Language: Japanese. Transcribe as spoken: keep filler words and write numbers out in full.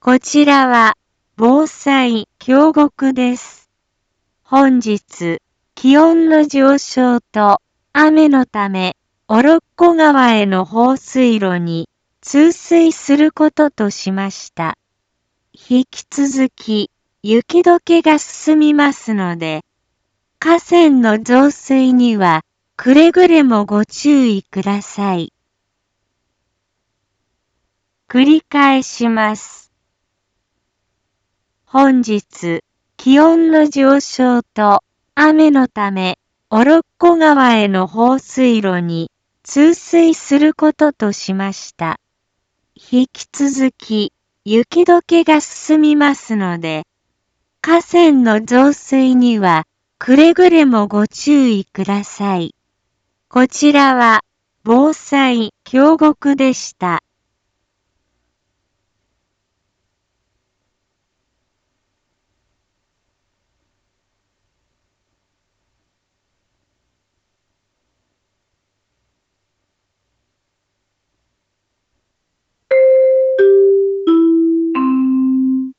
こちらは防災京極です。本日、気温の上昇と雨のため、オロッコ川への放水路に通水することとしました。引き続き、雪解けが進みますので、河川の増水にはくれぐれもご注意ください。繰り返します。本日、気温の上昇と雨のため、オロッコ川への放水路に通水することとしました。引き続き、雪解けが進みますので、河川の増水にはくれぐれもご注意ください。こちらは防災京極でした。